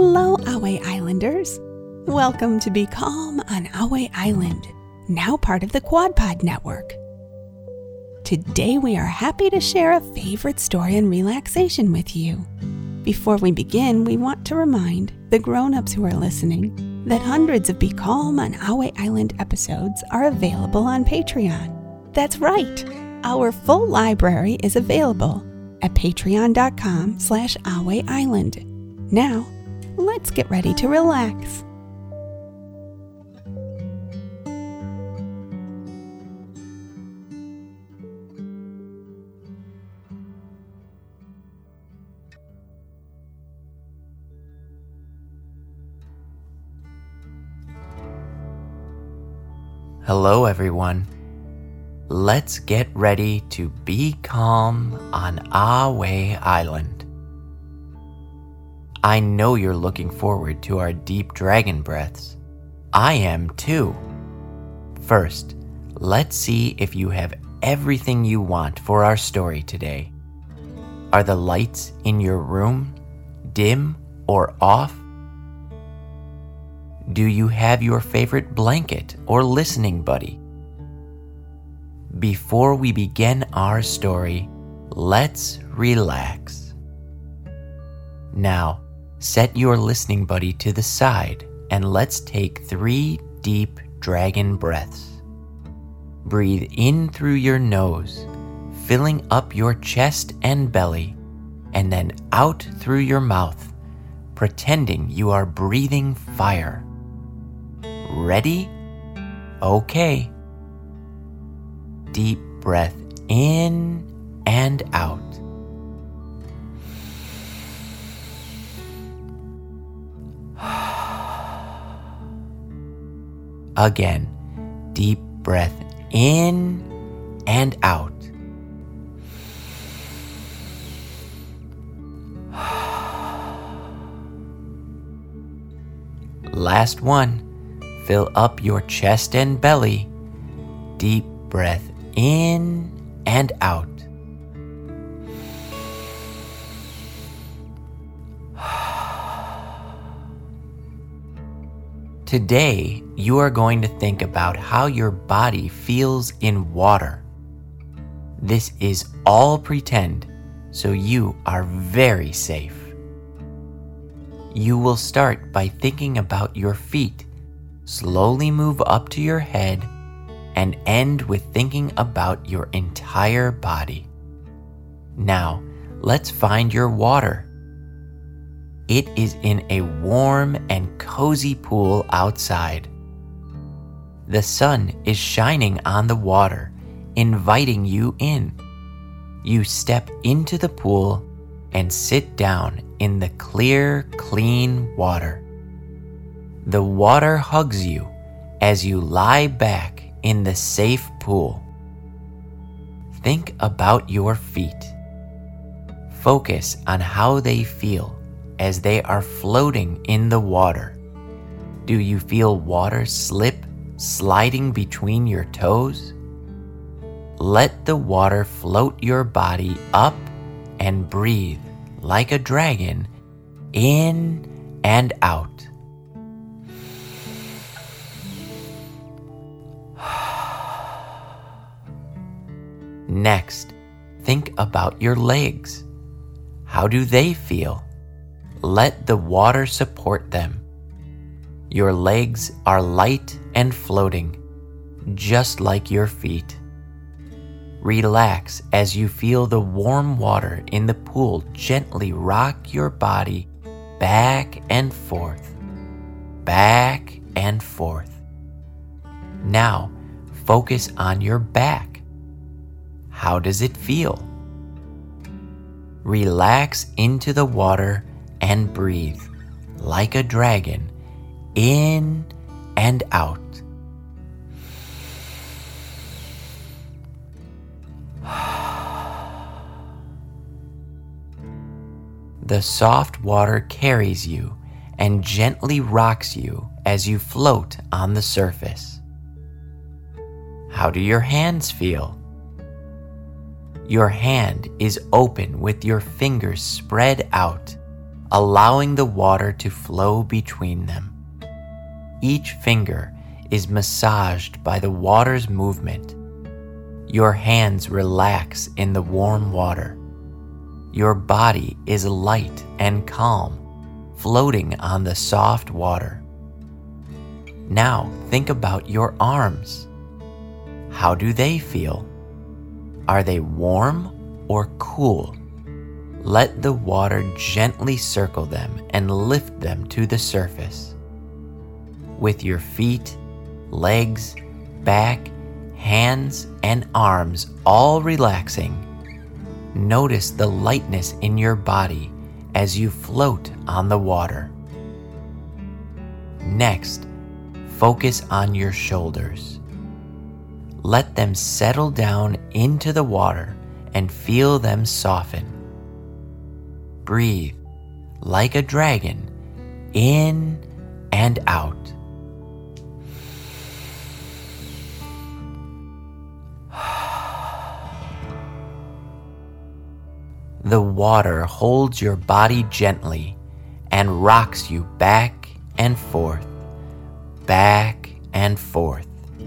Hello, Ahway Islanders. Welcome to Be Calm on Ahway Island, now part of the QuadPod Network. Today we are happy to share a favorite story on relaxation with you. Before we begin, we want to remind the grown-ups who are listening that hundreds of Be Calm on Ahway Island episodes are available on Patreon. That's right, our full library is available at patreon.com/Ahway Island. Now, let's get ready to relax. Hello everyone. Let's get ready to be calm on Ahway Island. I know you're looking forward to our deep dragon breaths. I am too. First, let's see if you have everything you want for our story today. Are the lights in your room dim or off? Do you have your favorite blanket or listening buddy? Before we begin our story, let's relax. Now, set your listening buddy to the side and let's take 3 deep dragon breaths. Breathe in through your nose, filling up your chest and belly, and then out through your mouth, pretending you are breathing fire. Ready? Okay. Deep breath in and out. Again, deep breath in and out. Last one. Fill up your chest and belly. Deep breath in and out. Today, you are going to think about how your body feels in water. This is all pretend, so you are very safe. You will start by thinking about your feet. Slowly move up to your head and end with thinking about your entire body. Now, let's find your water. It is in a warm and cozy pool outside. The sun is shining on the water, inviting you in. You step into the pool and sit down in the clear, clean water. The water hugs you as you lie back in the safe pool. Think about your feet. Focus on how they feel as they are floating in the water. Do you feel water sliding between your toes? Let the water float your body up and breathe like a dragon in and out. Next, think about your legs. How do they feel? Let the water support them. Your legs are light and floating, just like your feet. Relax as you feel the warm water in the pool gently rock your body back and forth, back and forth. Now, focus on your back. How does it feel? Relax into the water and breathe like a dragon in and out. The soft water carries you and gently rocks you as you float on the surface. How do your hands feel? Your hand is open with your fingers spread out, allowing the water to flow between them. Each finger is massaged by the water's movement. Your hands relax in the warm water. Your body is light and calm, floating on the soft water. Now think about your arms. How do they feel? Are they warm or cool? Let the water gently circle them and lift them to the surface. With your feet, legs, back, hands, and arms all relaxing, notice the lightness in your body as you float on the water. Next, focus on your shoulders. Let them settle down into the water and feel them soften. Breathe like a dragon, in and out. The water holds your body gently and rocks you back and forth, back and forth.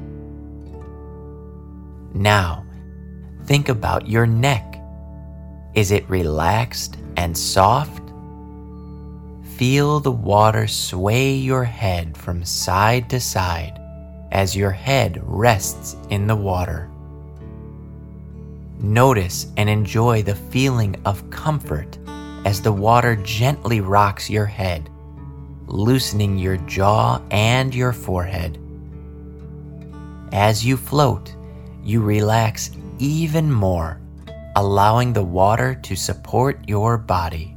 Now, think about your neck. Is it relaxed and soft? Feel the water sway your head from side to side as your head rests in the water. Notice and enjoy the feeling of comfort as the water gently rocks your head, loosening your jaw and your forehead. As you float, you relax even more, allowing the water to support your body.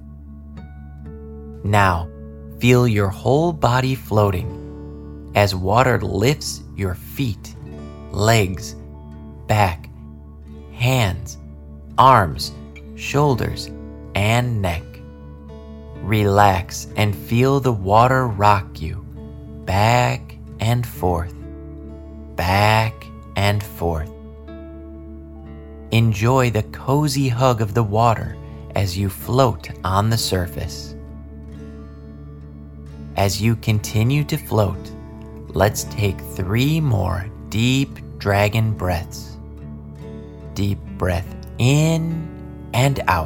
Now, feel your whole body floating as water lifts your feet, legs, back, hands, arms, shoulders, and neck. Relax and feel the water rock you back and forth, back and forth. Enjoy the cozy hug of the water as you float on the surface. As you continue to float, let's take 3 more deep dragon breaths. Deep breath in and out.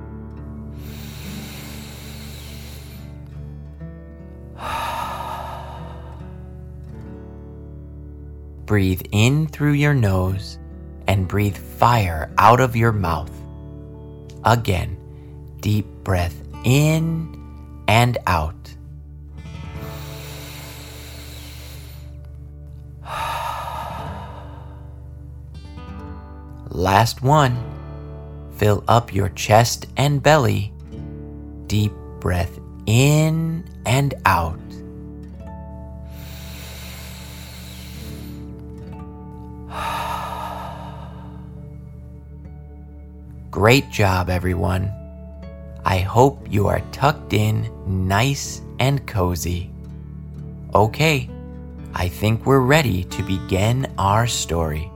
Breathe in through your nose and breathe fire out of your mouth. Again, deep breath in and out. Last one. Fill up your chest and belly. Deep breath in and out. Great job, everyone. I hope you are tucked in nice and cozy. Okay, I think we're ready to begin our story.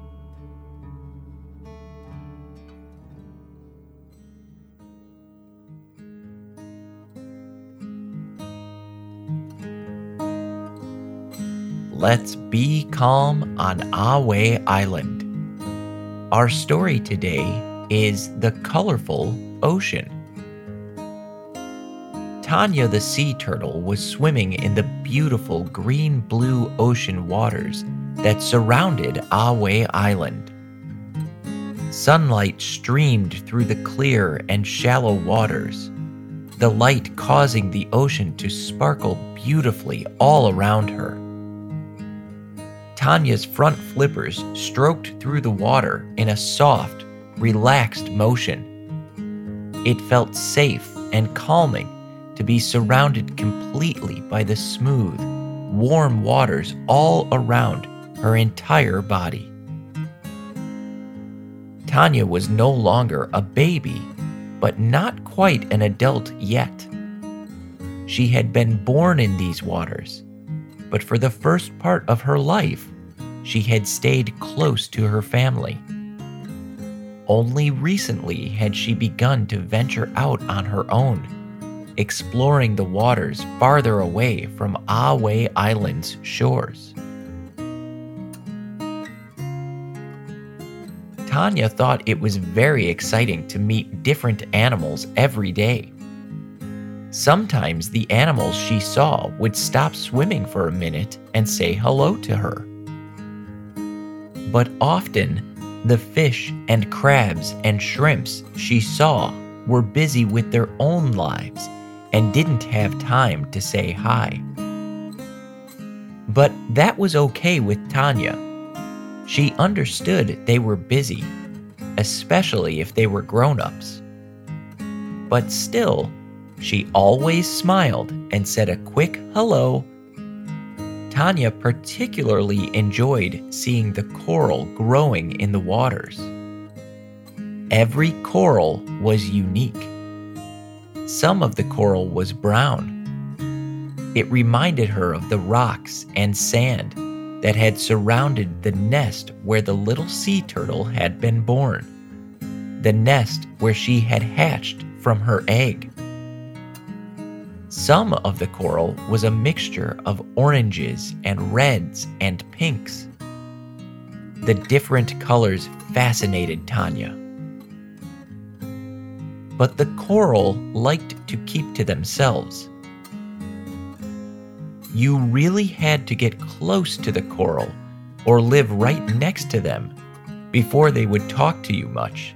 Let's be calm on Ahway Island. Our story today is The Colorful Ocean. Tanya the sea turtle was swimming in the beautiful green-blue ocean waters that surrounded Ahway Island. Sunlight streamed through the clear and shallow waters, the light causing the ocean to sparkle beautifully all around her. Tanya's front flippers stroked through the water in a soft, relaxed motion. It felt safe and calming to be surrounded completely by the smooth, warm waters all around her entire body. Tanya was no longer a baby, but not quite an adult yet. She had been born in these waters, but for the first part of her life, she had stayed close to her family. Only recently had she begun to venture out on her own, exploring the waters farther away from Ahway Island's shores. Tanya thought it was very exciting to meet different animals every day. Sometimes the animals she saw would stop swimming for a minute and say hello to her. But often, the fish and crabs and shrimps she saw were busy with their own lives and didn't have time to say hi. But that was okay with Tanya. She understood they were busy, especially if they were grown-ups. But still, she always smiled and said a quick hello. Tanya particularly enjoyed seeing the coral growing in the waters. Every coral was unique. Some of the coral was brown. It reminded her of the rocks and sand that had surrounded the nest where the little sea turtle had been born, the nest where she had hatched from her egg. Some of the coral was a mixture of oranges and reds and pinks. The different colors fascinated Tanya. But the coral liked to keep to themselves. You really had to get close to the coral or live right next to them before they would talk to you much.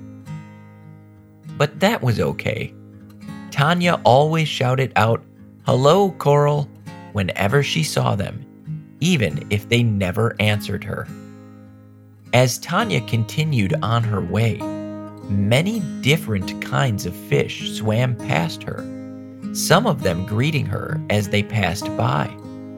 But that was okay. Tanya always shouted out, "Hello, coral," whenever she saw them, even if they never answered her. As Tanya continued on her way, many different kinds of fish swam past her, some of them greeting her as they passed by.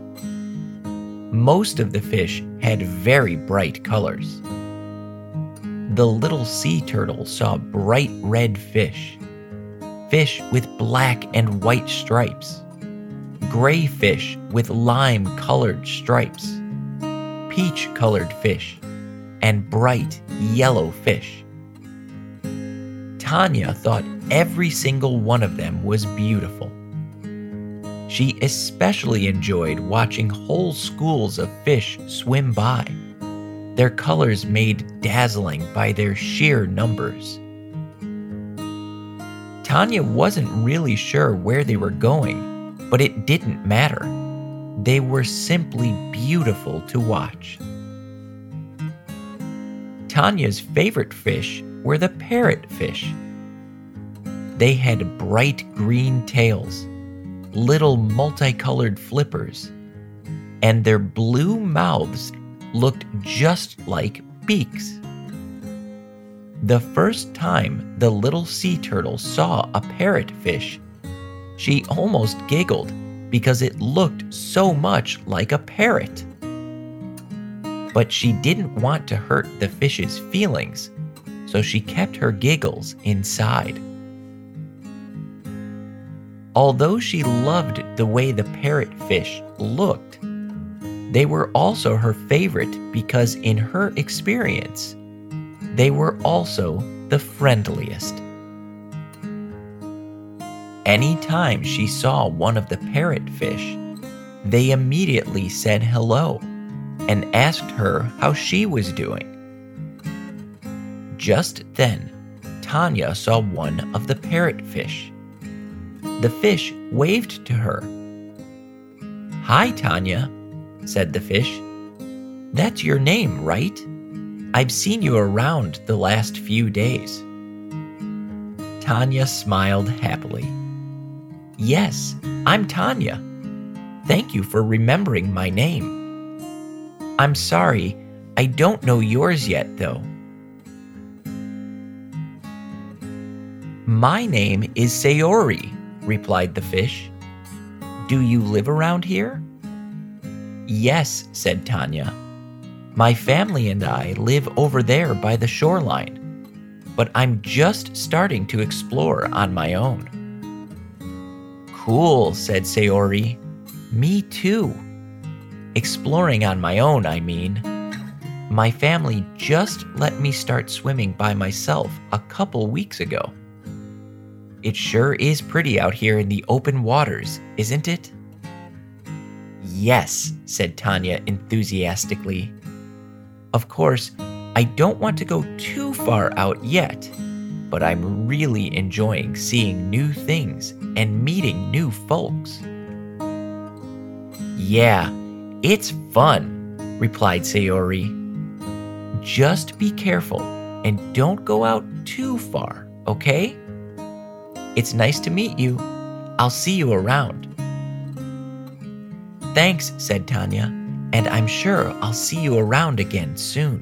Most of the fish had very bright colors. The little sea turtle saw bright red fish, fish with black and white stripes, gray fish with lime-colored stripes, peach-colored fish, and bright yellow fish. Tanya thought every single one of them was beautiful. She especially enjoyed watching whole schools of fish swim by, their colors made dazzling by their sheer numbers. Tanya wasn't really sure where they were going, but it didn't matter. They were simply beautiful to watch. Tanya's favorite fish were the parrotfish. They had bright green tails, little multicolored flippers, and their blue mouths looked just like beaks. The first time the little sea turtle saw a parrotfish, she almost giggled because it looked so much like a parrot. But she didn't want to hurt the fish's feelings, so she kept her giggles inside. Although she loved the way the parrotfish looked, they were also her favorite because in her experience, they were also the friendliest. Anytime she saw one of the parrotfish, they immediately said hello and asked her how she was doing. Just then, Tanya saw one of the parrotfish. The fish waved to her. "Hi, Tanya," said the fish. "That's your name, right? I've seen you around the last few days." Tanya smiled happily. "Yes, I'm Tanya. Thank you for remembering my name. I'm sorry, I don't know yours yet, though." "My name is Sayori," replied the fish. "Do you live around here?" "Yes," said Tanya. "My family and I live over there by the shoreline, but I'm just starting to explore on my own." "Cool," said Sayori. "Me too. Exploring on my own, I mean. My family just let me start swimming by myself a couple weeks ago." It sure is pretty out here in the open waters, isn't it?" "Yes," said Tanya enthusiastically. "Of course, I don't want to go too far out yet, but I'm really enjoying seeing new things and meeting new folks." "Yeah, it's fun," replied Sayori. "Just be careful and don't go out too far, okay? It's nice to meet you. I'll see you around." "Thanks," said Tanya, "and I'm sure I'll see you around again soon."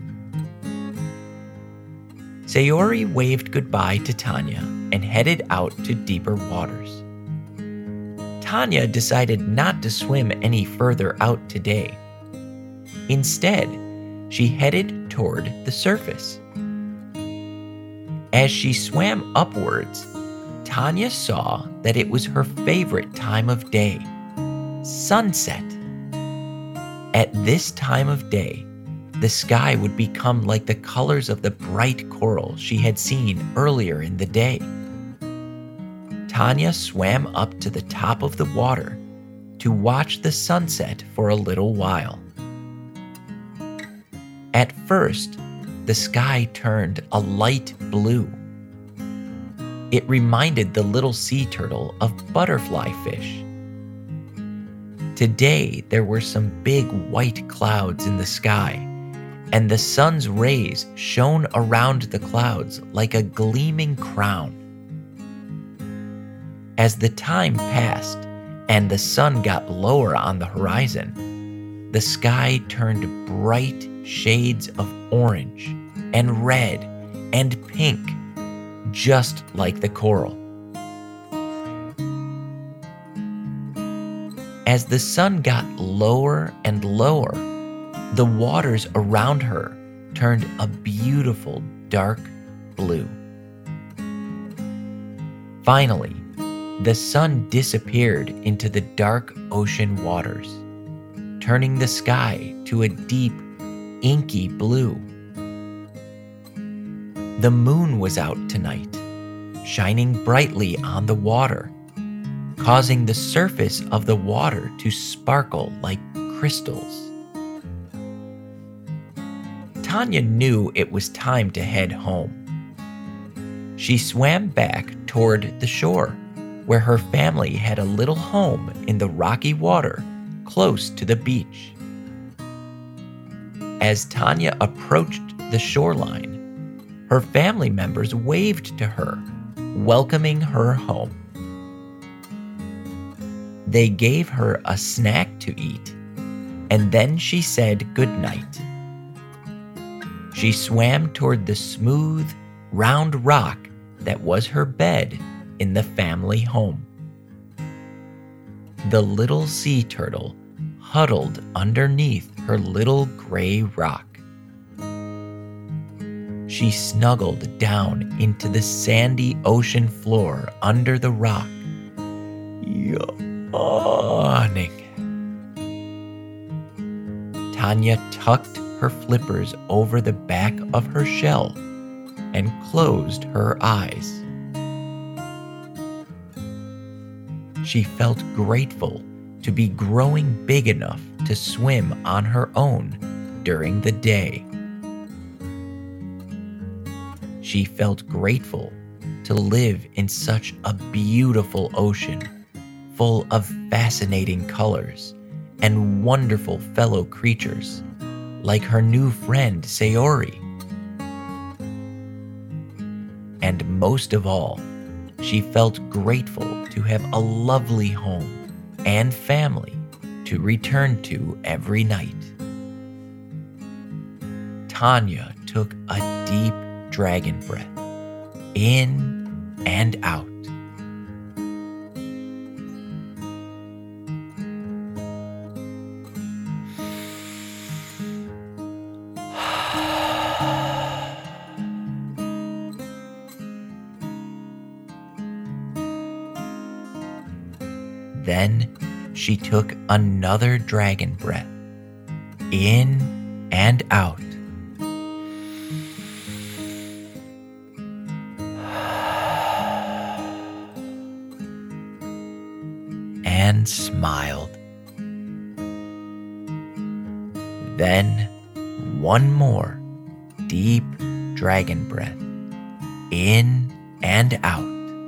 Sayori waved goodbye to Tanya and headed out to deeper waters. Tanya decided not to swim any further out today. Instead, she headed toward the surface. As she swam upwards, Tanya saw that it was her favorite time of day, sunset. At this time of day, the sky would become like the colors of the bright coral she had seen earlier in the day. Tanya swam up to the top of the water to watch the sunset for a little while. At first, the sky turned a light blue. It reminded the little sea turtle of butterfly fish. Today, there were some big white clouds in the sky, and the sun's rays shone around the clouds like a gleaming crown. As the time passed and the sun got lower on the horizon, the sky turned bright shades of orange and red and pink, just like the coral. As the sun got lower and lower, the waters around her turned a beautiful dark blue. Finally, the sun disappeared into the dark ocean waters, turning the sky to a deep, inky blue. The moon was out tonight, shining brightly on the water, causing the surface of the water to sparkle like crystals. Tanya knew it was time to head home. She swam back toward the shore, where her family had a little home in the rocky water close to the beach. As Tanya approached the shoreline, her family members waved to her, welcoming her home. They gave her a snack to eat, and then she said goodnight. She swam toward the smooth, round rock that was her bed in the family home. The little sea turtle huddled underneath her little gray rock. She snuggled down into the sandy ocean floor under the rock, yawning. Tanya tucked her flippers over the back of her shell and closed her eyes. She felt grateful to be growing big enough to swim on her own during the day. She felt grateful to live in such a beautiful ocean, full of fascinating colors and wonderful fellow creatures, like her new friend Sayori. And most of all, she felt grateful to have a lovely home and family to return to every night. Tanya took a deep dragon breath, in and out. Then she took another dragon breath, in and out. and smiled. Then, one more deep dragon breath, in and out.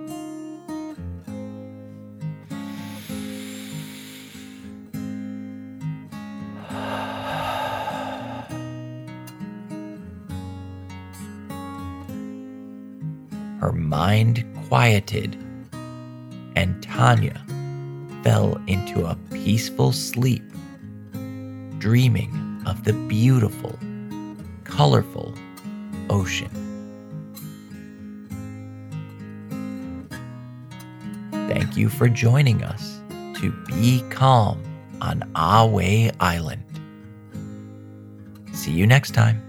Her mind quieted, and Tanya fell into a peaceful sleep, dreaming of the beautiful, colorful ocean. Thank you for joining us to be calm on Ahway Island. See you next time.